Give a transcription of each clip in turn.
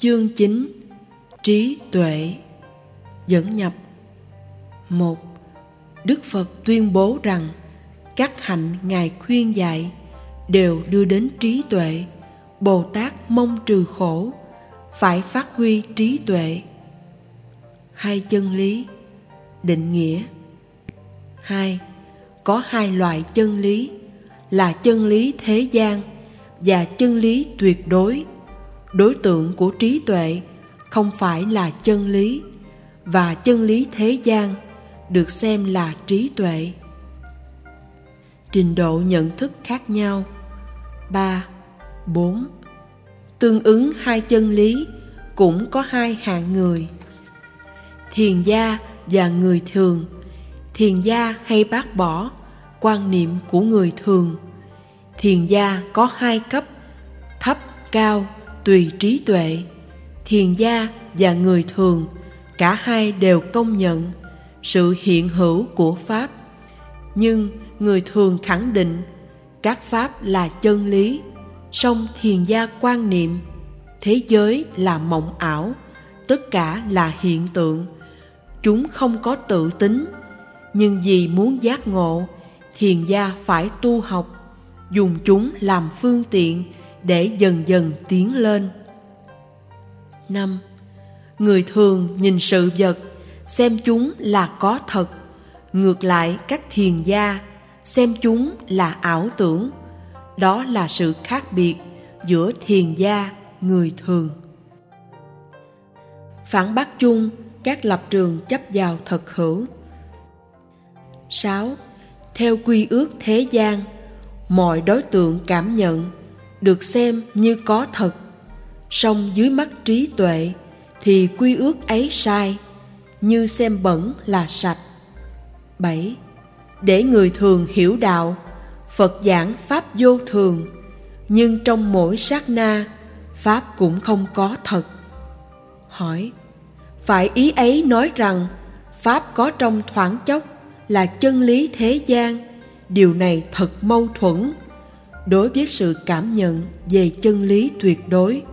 Chương 9. Trí tuệ. Dẫn nhập. 1. Đức Phật tuyên bố rằng các hạnh Ngài khuyên dạy đều đưa đến trí tuệ. Bồ Tát mong trừ khổ, phải phát huy trí tuệ. 2 chân lý. Định nghĩa. 2. Có 2 loại chân lý là chân lý thế gian và chân lý tuyệt đối. Đối tượng của trí tuệ không phải là chân lý, và chân lý thế gian được xem là trí tuệ. Trình độ nhận thức khác nhau. 3. 4. Tương ứng 2 chân lý cũng có 2 hạng người: thiền gia và người thường. Thiền gia hay bác bỏ quan niệm của người thường. Thiền gia có 2 cấp: thấp, cao, tùy trí tuệ. Thiền gia và người thường, cả hai đều công nhận sự hiện hữu của Pháp. Nhưng người thường khẳng định các Pháp là chân lý, song thiền gia quan niệm thế giới là mộng ảo, tất cả là hiện tượng, chúng không có tự tính. Nhưng vì muốn giác ngộ, thiền gia phải tu học, dùng chúng làm phương tiện để dần dần tiến lên. 5. Người thường nhìn sự vật, xem chúng là có thật. Ngược lại, các thiền gia xem chúng là ảo tưởng. Đó là sự khác biệt giữa thiền gia, người thường. Phản bác chung các lập trường chấp vào thật hữu. 6. Theo quy ước thế gian, mọi đối tượng cảm nhận được xem như có thật, song dưới mắt trí tuệ thì quy ước ấy sai, như xem bẩn là sạch. 7. Để người thường hiểu đạo, Phật giảng Pháp vô thường, nhưng trong mỗi sát na, Pháp cũng không có thật. Hỏi: phải ý ấy nói rằng Pháp có trong thoáng chốc là chân lý thế gian? Điều này thật mâu thuẫn đối với sự cảm nhận về chân lý tuyệt đối.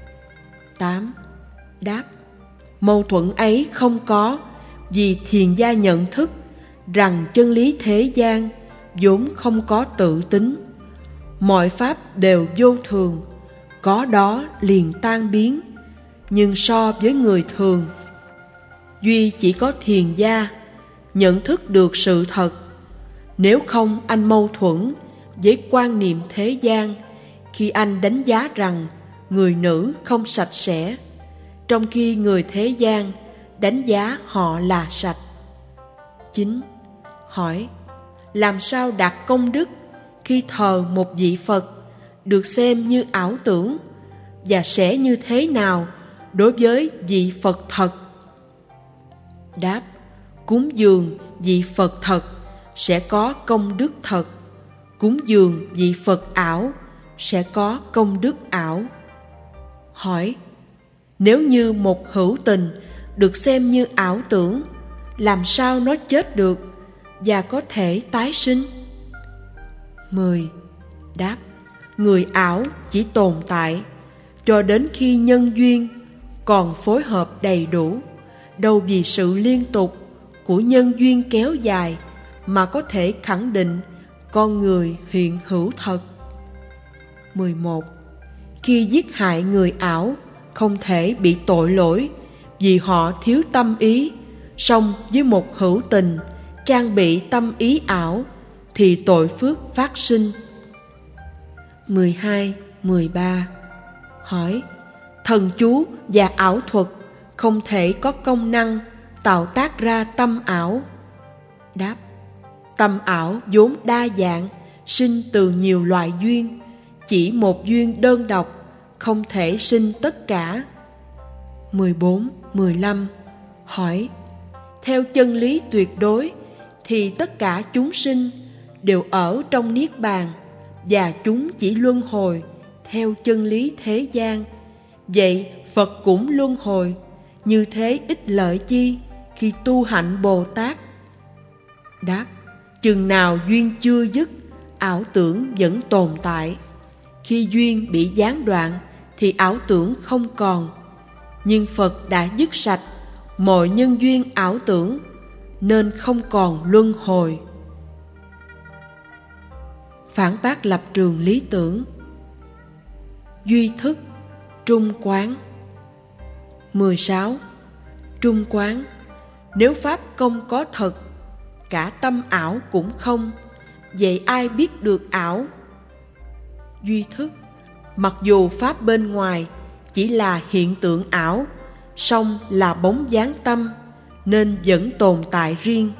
8. Đáp: mâu thuẫn ấy không có, vì thiền gia nhận thức rằng chân lý thế gian vốn không có tự tính. Mọi pháp đều vô thường, có đó liền tan biến. Nhưng so với người thường, duy chỉ có thiền gia nhận thức được sự thật. Nếu không, anh mâu thuẫn với quan niệm thế gian khi anh đánh giá rằng người nữ không sạch sẽ, trong khi người thế gian đánh giá họ là sạch. 9. Hỏi: làm sao đạt công đức khi thờ một vị Phật được xem như ảo tưởng, và sẽ như thế nào đối với vị Phật thật? Đáp: cúng dường vị Phật thật sẽ có công đức thật, cúng dường vị Phật ảo sẽ có công đức ảo. Hỏi: nếu như một hữu tình được xem như ảo tưởng, làm sao nó chết được và có thể tái sinh? 10. Đáp: người ảo chỉ tồn tại cho đến khi nhân duyên còn phối hợp đầy đủ, đâu vì sự liên tục của nhân duyên kéo dài mà có thể khẳng định con người hiện hữu thật. 11. Khi giết hại người ảo không thể bị tội lỗi vì họ thiếu tâm ý, song với một hữu tình trang bị tâm ý ảo thì tội phước phát sinh. 12, 13. Hỏi: thần chú và ảo thuật không thể có công năng tạo tác ra tâm ảo. Đáp: tâm ảo vốn đa dạng, sinh từ nhiều loại duyên, chỉ một duyên đơn độc không thể sinh tất cả. 14, 15. Hỏi: theo chân lý tuyệt đối thì tất cả chúng sinh đều ở trong niết bàn, và chúng chỉ luân hồi theo chân lý thế gian. Vậy Phật cũng luân hồi, như thế ích lợi chi khi tu hạnh Bồ Tát? Đáp: chừng nào duyên chưa dứt, ảo tưởng vẫn tồn tại. Khi duyên bị gián đoạn thì ảo tưởng không còn. Nhưng Phật đã dứt sạch mọi nhân duyên ảo tưởng, nên không còn luân hồi. Phản bác lập trường lý tưởng. Duy thức, trung quán. 16. Trung quán. Nếu pháp không có thật, cả tâm ảo cũng không, vậy ai biết được ảo? Duy thức. Mặc dù pháp bên ngoài chỉ là hiện tượng ảo, song là bóng dáng tâm, nên vẫn tồn tại riêng.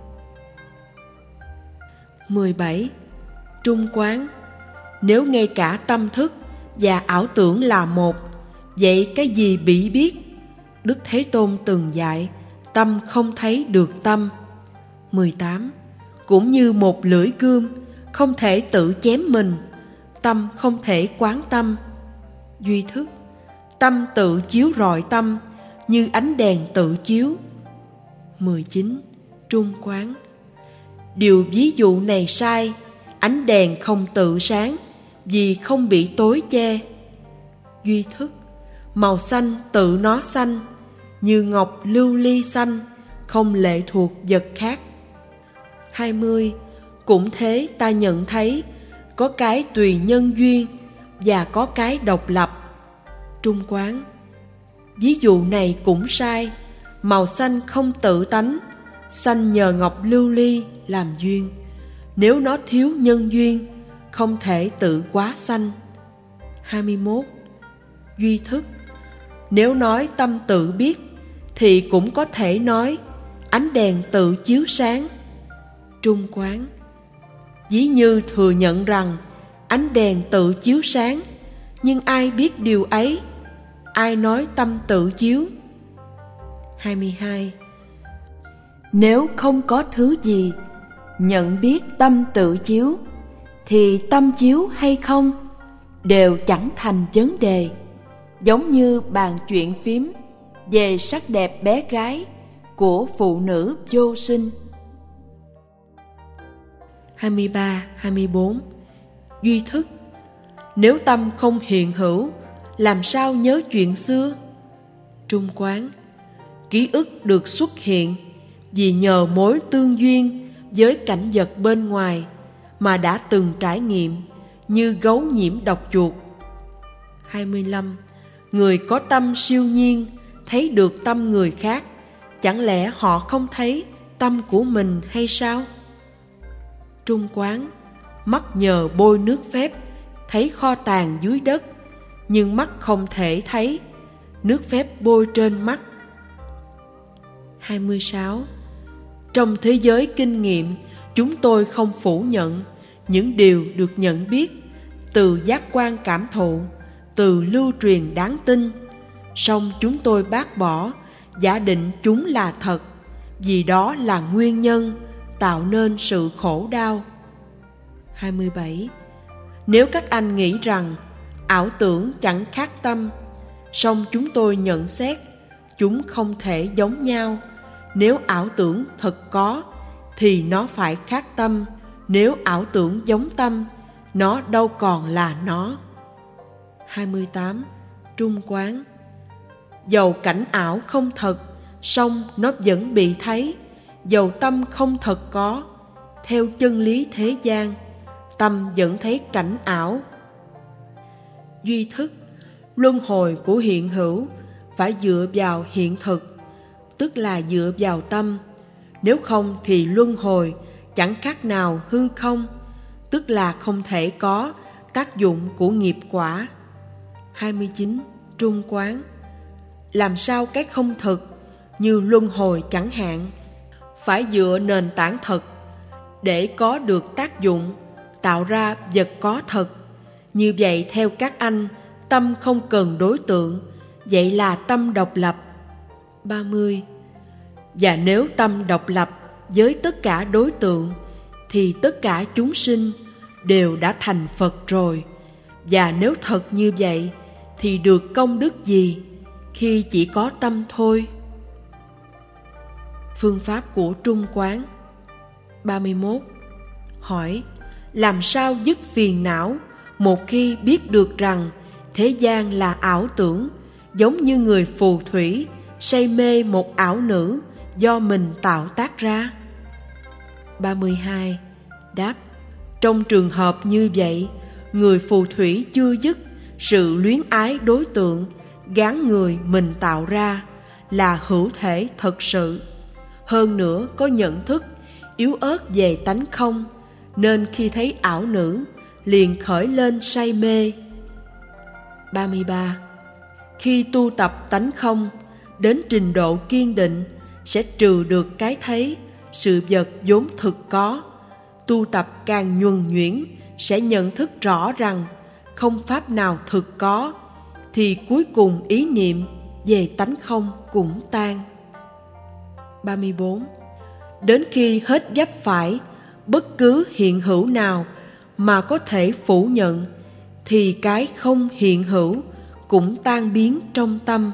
17. Trung quán. Nếu ngay cả tâm thức và ảo tưởng là một, vậy cái gì bị biết? Đức Thế Tôn từng dạy, tâm không thấy được tâm. 18. Cũng như một lưỡi gươm không thể tự chém mình, tâm không thể quán tâm. Duy thức. Tâm tự chiếu rọi tâm, như ánh đèn tự chiếu. 19. Trung quán. Điều ví dụ này sai, ánh đèn không tự sáng, vì không bị tối che. Duy thức. Màu xanh tự nó xanh, như ngọc lưu ly xanh, không lệ thuộc vật khác. 20. Cũng thế ta nhận thấy, có cái tùy nhân duyên, và có cái độc lập. Trung quán. Ví dụ này cũng sai, màu xanh không tự tánh, xanh nhờ ngọc lưu ly làm duyên. Nếu nó thiếu nhân duyên, không thể tự quá xanh. 21. Duy thức. Nếu nói tâm tự biết, thì cũng có thể nói ánh đèn tự chiếu sáng. Trung quán. Ví như thừa nhận rằng ánh đèn tự chiếu sáng, nhưng ai biết điều ấy? Ai nói tâm tự chiếu? 22. Nếu không có thứ gì nhận biết tâm tự chiếu, thì tâm chiếu hay không đều chẳng thành vấn đề. Giống như bàn chuyện phím về sắc đẹp bé gái của phụ nữ vô sinh. 23, 24. Duy thức. Nếu tâm không hiện hữu, làm sao nhớ chuyện xưa? Trung quán. Ký ức được xuất hiện vì nhờ mối tương duyên với cảnh vật bên ngoài mà đã từng trải nghiệm, như gấu nhiễm độc chuột. 25. Người có tâm siêu nhiên thấy được tâm người khác, chẳng lẽ họ không thấy tâm của mình hay sao? Trung quán. Mắt nhờ bôi nước phép thấy kho tàng dưới đất, nhưng mắt không thể thấy nước phép bôi trên mắt. 26. Trong thế giới kinh nghiệm, chúng tôi không phủ nhận những điều được nhận biết từ giác quan cảm thụ, từ lưu truyền đáng tin, song chúng tôi bác bỏ, giả định chúng là thật, vì đó là nguyên nhân tạo nên sự khổ đau. 27. Nếu các anh nghĩ rằng ảo tưởng chẳng khác tâm, song chúng tôi nhận xét chúng không thể giống nhau. Nếu ảo tưởng thật có, thì nó phải khác tâm. Nếu ảo tưởng giống tâm, nó đâu còn là nó. 28. Trung quán. Dầu cảnh ảo không thật, song nó vẫn bị thấy. Dầu tâm không thật có, theo chân lý thế gian, tâm vẫn thấy cảnh ảo. Duy thức. Luân hồi của hiện hữu phải dựa vào hiện thực, tức là dựa vào tâm. Nếu không thì luân hồi chẳng khác nào hư không, tức là không thể có tác dụng của nghiệp quả. 29. Trung quán. Làm sao cái không thực, như luân hồi chẳng hạn, phải dựa nền tảng thật để có được tác dụng, tạo ra vật có thật. Như vậy theo các anh, tâm không cần đối tượng, vậy là tâm độc lập. 30. Và nếu tâm độc lập với tất cả đối tượng, thì tất cả chúng sinh đều đã thành Phật rồi. Và nếu thật như vậy, thì được công đức gì khi chỉ có tâm thôi? Phương pháp của trung quán. 31. Hỏi: làm sao dứt phiền não một khi biết được rằng thế gian là ảo tưởng, giống như người phù thủy say mê một ảo nữ do mình tạo tác ra? 32. Đáp: trong trường hợp như vậy, người phù thủy chưa dứt sự luyến ái đối tượng gán người mình tạo ra là hữu thể thật sự. Hơn nữa có nhận thức yếu ớt về tánh không, nên khi thấy ảo nữ liền khởi lên say mê. 33. Khi tu tập tánh không đến trình độ kiên định, sẽ trừ được cái thấy, sự vật vốn thực có. Tu tập càng nhuần nhuyễn, sẽ nhận thức rõ rằng không pháp nào thực có, thì cuối cùng ý niệm về tánh không cũng tan. 34. Đến khi hết vấp phải bất cứ hiện hữu nào mà có thể phủ nhận, thì cái không hiện hữu cũng tan biến trong tâm.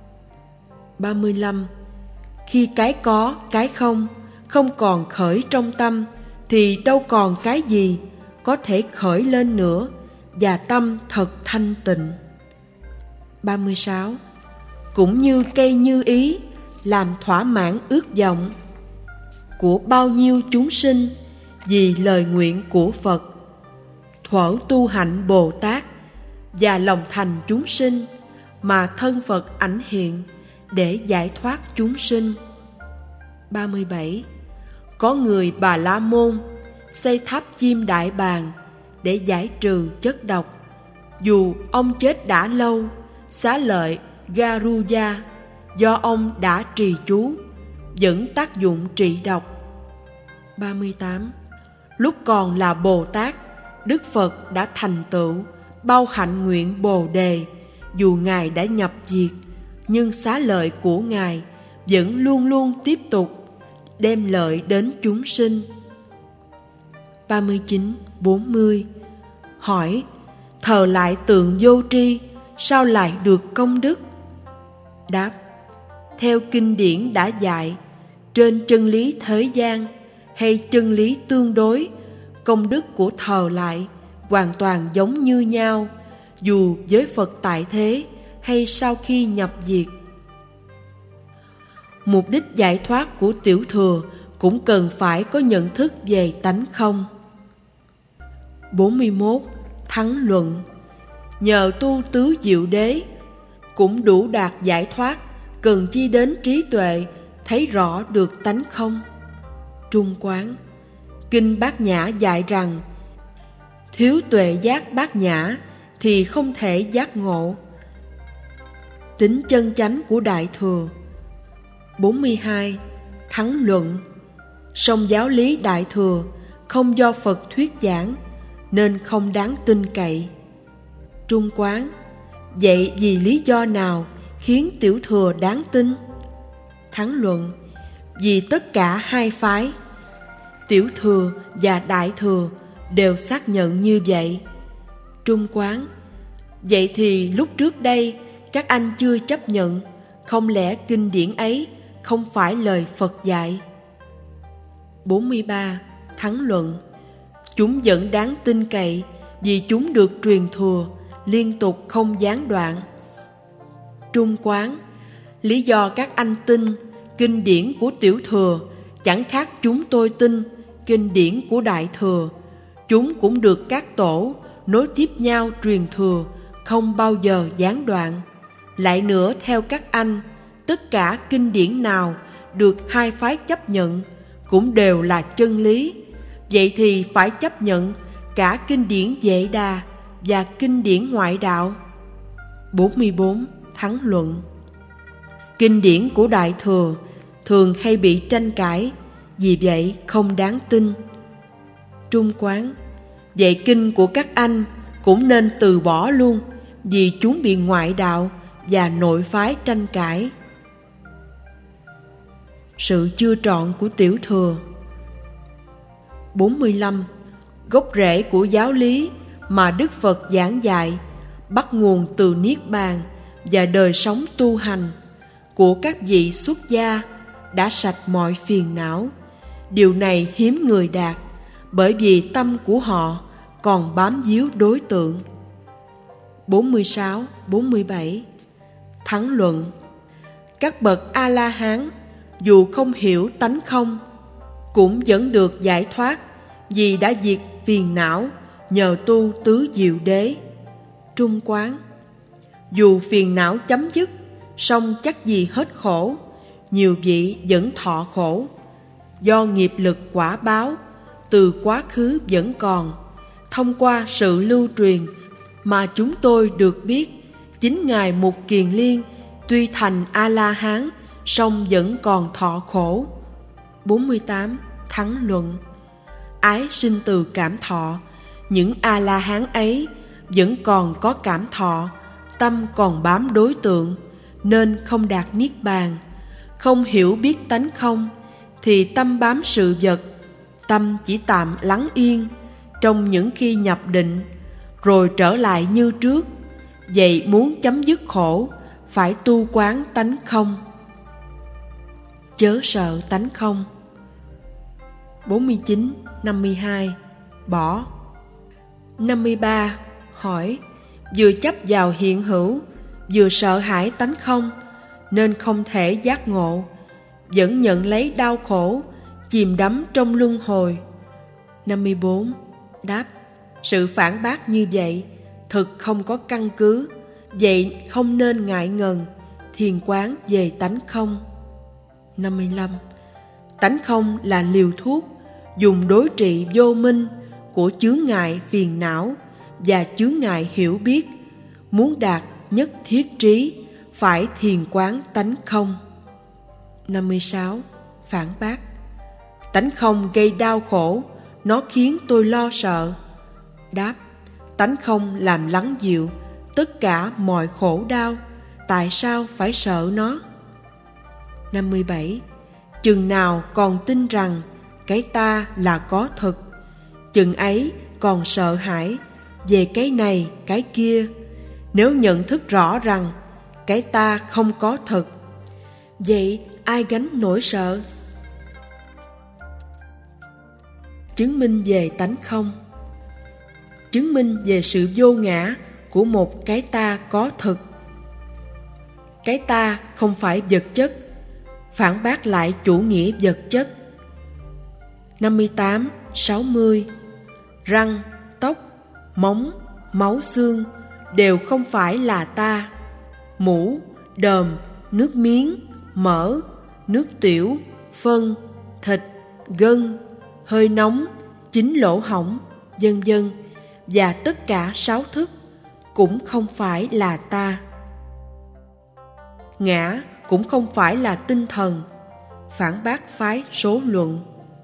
35. Khi cái có, cái không còn khởi trong tâm, thì đâu còn cái gì có thể khởi lên nữa, và tâm thật thanh tịnh. 36. Cũng như cây như ý làm thỏa mãn ước vọng của bao nhiêu chúng sinh vì lời nguyện của Phật, thuở tu hạnh Bồ Tát và lòng thành chúng sinh, mà thân Phật ảnh hiện để giải thoát chúng sinh. 37. Có người Bà La Môn xây tháp chim đại bàng để giải trừ chất độc, dù ông chết đã lâu. Xá lợi Garuda do ông đã trì chú vẫn tác dụng trị độc. 38. Lúc còn là Bồ Tát, Đức Phật đã thành tựu bao hạnh nguyện Bồ Đề. Dù Ngài đã nhập diệt, nhưng xá lợi của Ngài vẫn luôn luôn tiếp tục đem lợi đến chúng sinh. 39, 40. Hỏi: thờ lại tượng vô tri sao lại được công đức? Đáp: theo kinh điển đã dạy, trên chân lý thế gian hay chân lý tương đối, công đức của thờ lại hoàn toàn giống như nhau, dù với Phật tại thế hay sau khi nhập diệt. Mục đích giải thoát của tiểu thừa cũng cần phải có nhận thức về tánh không. 41. Thắng luận: nhờ tu tứ diệu đế cũng đủ đạt giải thoát, cần chi đến trí tuệ thấy rõ được tánh không. Trung quán: kinh Bát Nhã dạy rằng thiếu tuệ giác bát nhã thì không thể giác ngộ tính chân chánh của Đại Thừa. 42. Thắng luận: song giáo lý Đại Thừa không do Phật thuyết giảng, nên không đáng tin cậy. Trung quán: vậy vì lý do nào khiến tiểu thừa đáng tin? Thắng luận: vì tất cả hai phái, tiểu thừa và đại thừa, đều xác nhận như vậy. Trung quán: vậy thì lúc trước đây các anh chưa chấp nhận, không lẽ kinh điển ấy không phải lời Phật dạy? 43. Thắng luận: chúng vẫn đáng tin cậy vì chúng được truyền thừa liên tục không gián đoạn. Trung quán: lý do các anh tin kinh điển của tiểu thừa chẳng khác chúng tôi tin kinh điển của đại thừa. Chúng cũng được các tổ nối tiếp nhau truyền thừa, không bao giờ gián đoạn. Lại nữa, theo các anh, tất cả kinh điển nào được hai phái chấp nhận cũng đều là chân lý. Vậy thì phải chấp nhận cả kinh điển Vệ Đà và kinh điển ngoại đạo. 44. Thắng luận: kinh điển của Đại Thừa thường hay bị tranh cãi, vì vậy không đáng tin. Trung quán: vậy kinh của các anh cũng nên từ bỏ luôn, vì chúng bị ngoại đạo và nội phái tranh cãi. Sự chưa trọn của tiểu thừa. 45. Gốc rễ của giáo lý mà Đức Phật giảng dạy bắt nguồn từ Niết Bàn và đời sống tu hành của các vị xuất gia đã sạch mọi phiền não. Điều này hiếm người đạt, bởi vì tâm của họ còn bám víu đối tượng. 46, 47. Thắng luận. Các bậc A-la-hán dù không hiểu tánh không cũng vẫn được giải thoát, vì đã diệt phiền não nhờ tu tứ diệu đế. Trung quán. Dù phiền não chấm dứt, song chắc gì hết khổ, nhiều vị vẫn thọ khổ. Do nghiệp lực quả báo từ quá khứ vẫn còn, thông qua sự lưu truyền mà chúng tôi được biết, chính Ngài Mục Kiền Liên tuy thành A-la-hán song vẫn còn thọ khổ. 48. Thắng luận. Ái sinh từ cảm thọ, những A-la-hán ấy vẫn còn có cảm thọ, tâm còn bám đối tượng, nên không đạt niết bàn. Không hiểu biết tánh không, thì tâm bám sự vật, tâm chỉ tạm lắng yên trong những khi nhập định, rồi trở lại như trước. Vậy muốn chấm dứt khổ, phải tu quán tánh không. Chớ sợ tánh không. 49, 52. Bỏ. 53. Hỏi. Vừa chấp vào hiện hữu, vừa sợ hãi tánh không, nên không thể giác ngộ, vẫn nhận lấy đau khổ, chìm đắm trong luân hồi. 54. Đáp. Sự phản bác như vậy thực không có căn cứ, vậy không nên ngại ngần thiền quán về tánh không. 55. Tánh không là liều thuốc dùng đối trị vô minh của chướng ngại phiền não và chướng ngại hiểu biết. Muốn đạt nhất thiết trí, phải thiền quán tánh không. 56. Phản bác. Tánh không gây đau khổ, nó khiến tôi lo sợ. Đáp. Tánh không làm lắng dịu tất cả mọi khổ đau, tại sao phải sợ nó? 57. Chừng nào còn tin rằng cái ta là có thực, chừng ấy còn sợ hãi về cái này cái kia. Nếu nhận thức rõ rằng cái ta không có thực, vậy ai gánh nỗi sợ? Chứng minh về tánh không. Chứng minh về sự vô ngã của một cái ta có thực. Cái ta không phải vật chất, phản bác lại chủ nghĩa vật chất. 58, 60. Răng, tóc, móng, máu xương đều không phải là ta. Mũ, đờm, nước miếng, mỡ, nước tiểu, phân, thịt, gân, hơi nóng, chín lỗ hổng, vân vân, và tất cả sáu thức cũng không phải là ta. Ngã cũng không phải là tinh thần, phản bác phái số luận.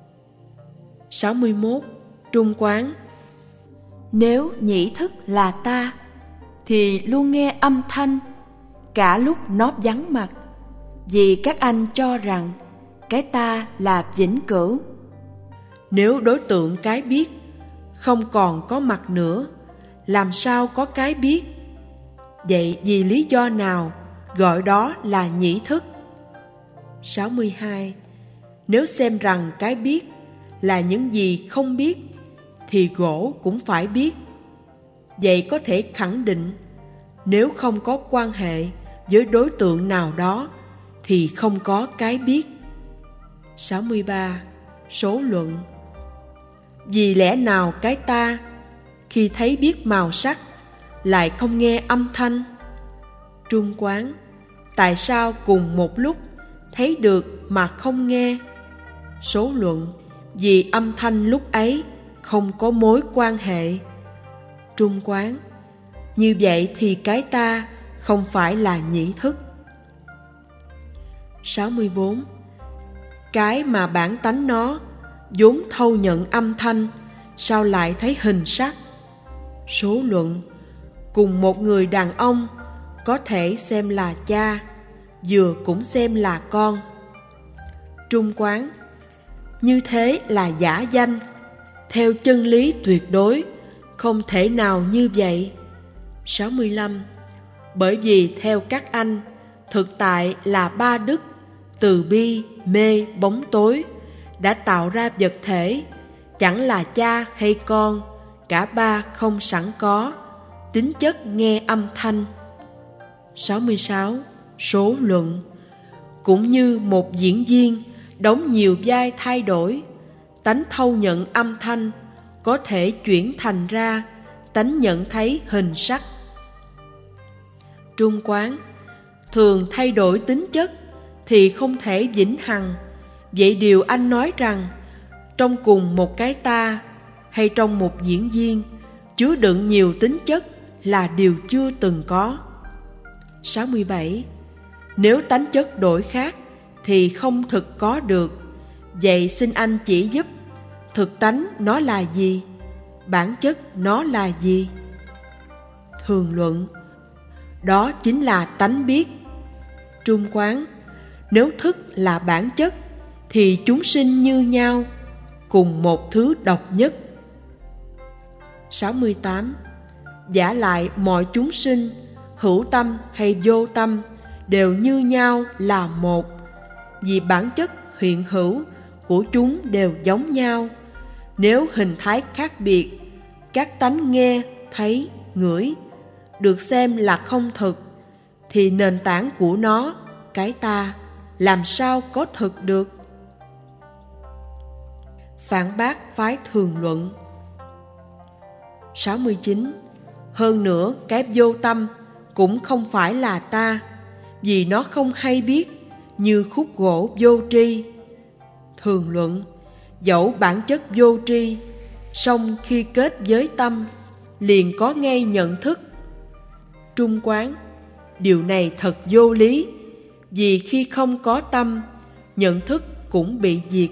61. Trung quán. Nếu nhĩ thức là ta, thì luôn nghe âm thanh, cả lúc nó vắng mặt, vì các anh cho rằng cái ta là vĩnh cửu. Nếu đối tượng cái biết không còn có mặt nữa, làm sao có cái biết? Vậy vì lý do nào gọi đó là nhĩ thức? 62. Nếu xem rằng cái biết là những gì không biết, thì gỗ cũng phải biết. Vậy có thể khẳng định, nếu không có quan hệ với đối tượng nào đó, thì không có cái biết. 63. Số luận. Vì lẽ nào cái ta, khi thấy biết màu sắc, lại không nghe âm thanh? Trung quán. Tại sao cùng một lúc thấy được mà không nghe? Số luận. Vì âm thanh lúc ấy không có mối quan hệ. Trung quán. Như vậy thì cái ta không phải là nhĩ thức. 64. Cái mà bản tánh nó vốn thâu nhận âm thanh, sao lại thấy hình sắc? Số luận. Cùng một người đàn ông có thể xem là cha, vừa cũng xem là con. Trung quán. Như thế là giả danh. Theo chân lý tuyệt đối, không thể nào như vậy. 65. Bởi vì theo các anh, thực tại là ba đức, từ bi, mê, bóng tối, đã tạo ra vật thể, chẳng là cha hay con, cả ba không sẵn có, tính chất nghe âm thanh. 66. số luận. Cũng như một diễn viên đóng nhiều vai thay đổi, tánh thâu nhận âm thanh có thể chuyển thành ra tánh nhận thấy hình sắc. Trung quán, thường thay đổi tính chất thì không thể vĩnh hằng. Vậy điều anh nói rằng trong cùng một cái ta hay trong một diễn viên chứa đựng nhiều tính chất là điều chưa từng có. 67. Nếu tánh chất đổi khác thì không thực có được. Vậy xin anh chỉ giúp thực tánh nó là gì? Bản chất nó là gì? Thường luận, đó chính là tánh biết. Trung quán, nếu thức là bản chất thì chúng sinh như nhau, cùng một thứ độc nhất. 68. Vả lại mọi chúng sinh, hữu tâm hay vô tâm, đều như nhau là một, vì bản chất hiện hữu của chúng đều giống nhau. Nếu hình thái khác biệt, các tánh nghe, thấy, ngửi được xem là không thực, thì nền tảng của nó, cái ta, làm sao có thực được? Phản bác phái thường luận. 69. Hơn nữa, cái vô tâm cũng không phải là ta, vì nó không hay biết, như khúc gỗ vô tri. Thường luận, dẫu bản chất vô tri, song khi kết với tâm, liền có ngay nhận thức. Trung quán, điều này thật vô lý, vì khi không có tâm, nhận thức cũng bị diệt.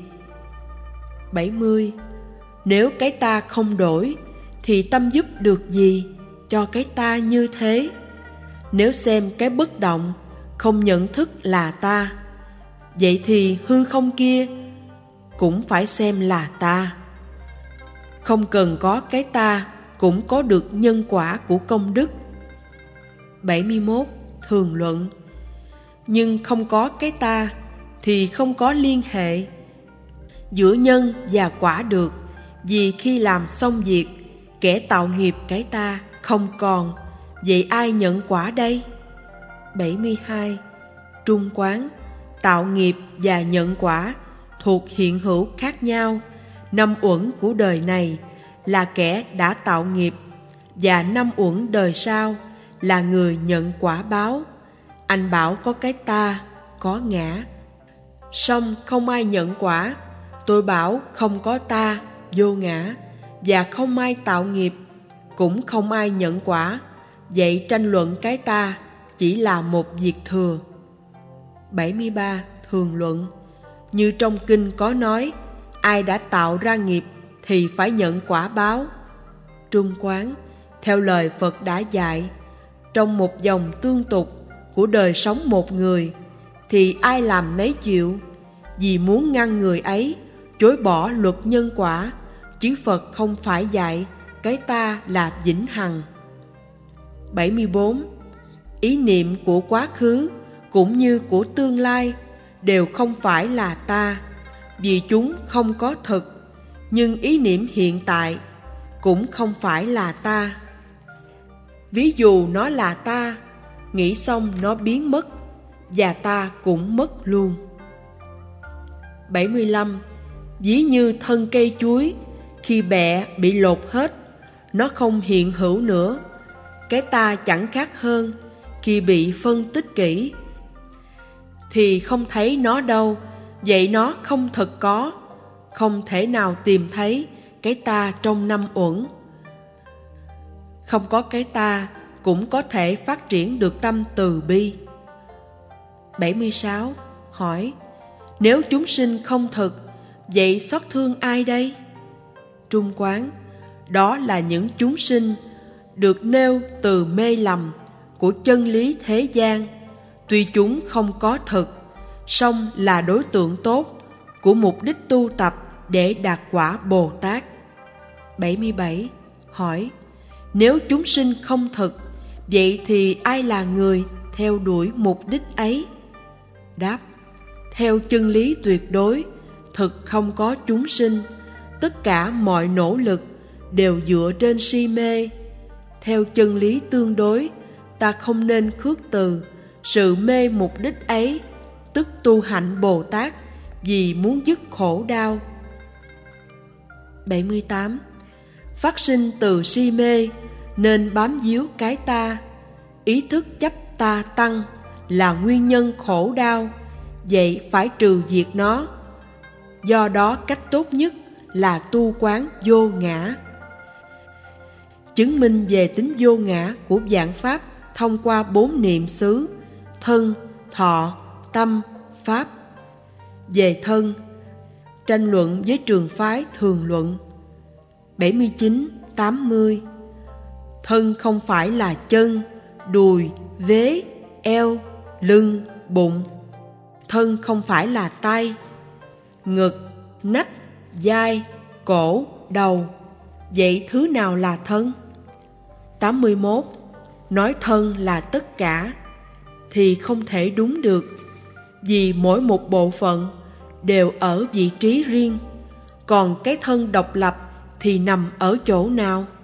70. Nếu cái ta không đổi, thì tâm giúp được gì cho cái ta như thế? Nếu xem cái bất động, không nhận thức là ta, vậy thì hư không kia cũng phải xem là ta. Không cần có cái ta cũng có được nhân quả của công đức. 71. Thường luận, nhưng không có cái ta thì không có liên hệ giữa nhân và quả được, vì khi làm xong việc, kẻ tạo nghiệp cái ta không còn, vậy ai nhận quả đây? 72. Trung quán, tạo nghiệp và nhận quả thuộc hiện hữu khác nhau. Năm uẩn của đời này là kẻ đã tạo nghiệp, và năm uẩn đời sau là người nhận quả báo. Anh bảo có cái ta, có ngã, song không ai nhận quả. Tôi bảo không có ta, vô ngã, và không ai tạo nghiệp, cũng không ai nhận quả. Vậy tranh luận cái ta chỉ là một việc thừa. 73. Thường luận, như trong kinh có nói, ai đã tạo ra nghiệp thì phải nhận quả báo. Trung quán, theo lời Phật đã dạy, trong một dòng tương tục của đời sống một người, thì ai làm nấy chịu, vì muốn ngăn người ấy chối bỏ luật nhân quả, chứ Phật không phải dạy cái ta là vĩnh hằng. 74. Ý niệm của quá khứ cũng như của tương lai đều không phải là ta, vì chúng không có thực, nhưng ý niệm hiện tại cũng không phải là ta. Ví dụ nó là ta, nghĩ xong nó biến mất, và ta cũng mất luôn. 75. Ví như thân cây chuối, khi bẹ bị lột hết, nó không hiện hữu nữa. Cái ta chẳng khác hơn, khi bị phân tích kỹ thì không thấy nó đâu, vậy nó không thật có, không thể nào tìm thấy cái ta trong năm uẩn. Không có cái ta cũng có thể phát triển được tâm từ bi. 76. Hỏi, nếu chúng sinh không thực, vậy xót thương ai đây? Trung quán, đó là những chúng sinh được nêu từ mê lầm của chân lý thế gian. Tuy chúng không có thực, song là đối tượng tốt của mục đích tu tập để đạt quả Bồ Tát. 77. Hỏi, nếu chúng sinh không thực, vậy thì ai là người theo đuổi mục đích ấy? Đáp, theo chân lý tuyệt đối, thực không có chúng sinh. Tất cả mọi nỗ lực đều dựa trên si mê. Theo chân lý tương đối, ta không nên khước từ, sự mê mục đích ấy, tức tu hạnh Bồ Tát, vì muốn dứt khổ đau. 78. Phát sinh từ si mê, nên bám víu cái ta. Ý thức chấp ta tăng là nguyên nhân khổ đau, vậy phải trừ diệt nó. Do đó cách tốt nhất là tu quán vô ngã. Chứng minh về tính vô ngã của vạn pháp thông qua 4 niệm xứ: thân, thọ, tâm, pháp. Về thân, tranh luận với trường phái Thường Luận. 79-80. Thân không phải là chân, đùi, vế, eo, lưng, bụng. Thân không phải là tay, ngực, nách, vai, cổ, đầu. Vậy thứ nào là thân? 81. Nói thân là tất cả thì không thể đúng được, vì mỗi một bộ phận đều ở vị trí riêng. Còn cái thân độc lập thì nằm ở chỗ nào?